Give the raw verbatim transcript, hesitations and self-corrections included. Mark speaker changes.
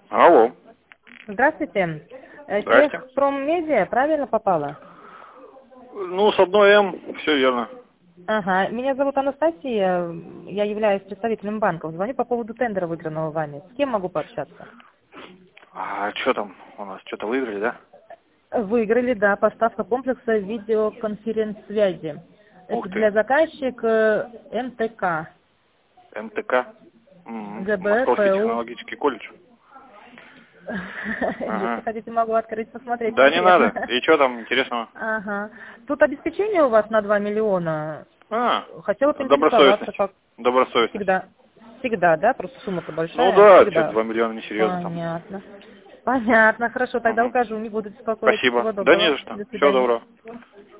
Speaker 1: Алло.
Speaker 2: Здравствуйте. Э,
Speaker 1: Здрасте.
Speaker 2: Техпроммедиа, правильно попала?
Speaker 1: Ну, с одной М, все верно.
Speaker 2: Ага. Меня зовут Анастасия, я являюсь представителем банка. Звоню по поводу тендера, выигранного вами. С кем могу пообщаться?
Speaker 1: А что там у нас? Что-то выиграли, да?
Speaker 2: Выиграли, да, поставка комплекса видеоконференц-связи.
Speaker 1: Ух
Speaker 2: Это
Speaker 1: ты.
Speaker 2: для заказчика М Т К,
Speaker 1: М Т К. М,
Speaker 2: Г Б,
Speaker 1: Московский
Speaker 2: П У.
Speaker 1: технологический колледж.
Speaker 2: Если
Speaker 1: Ага.
Speaker 2: хотите, могу открыть, посмотреть
Speaker 1: Да не
Speaker 2: конкретно.
Speaker 1: надо. И что там интересного?
Speaker 2: Ага. Тут обеспечение у вас на два миллиона.
Speaker 1: А,
Speaker 2: Хотела поинтересоваться,
Speaker 1: добросовестность.
Speaker 2: как
Speaker 1: Добросовестность.
Speaker 2: всегда. Всегда, да? Просто сумма-то
Speaker 1: Ну
Speaker 2: большая.
Speaker 1: да, что-то
Speaker 2: Всегда.
Speaker 1: два миллиона несерьезно там.
Speaker 2: Понятно. Понятно. Хорошо, тогда
Speaker 1: Угу.
Speaker 2: укажу, не буду беспокоить.
Speaker 1: Спасибо.
Speaker 2: Всего
Speaker 1: Да не
Speaker 2: доброго.
Speaker 1: за что.
Speaker 2: До
Speaker 1: Всего
Speaker 2: свидания.
Speaker 1: доброго.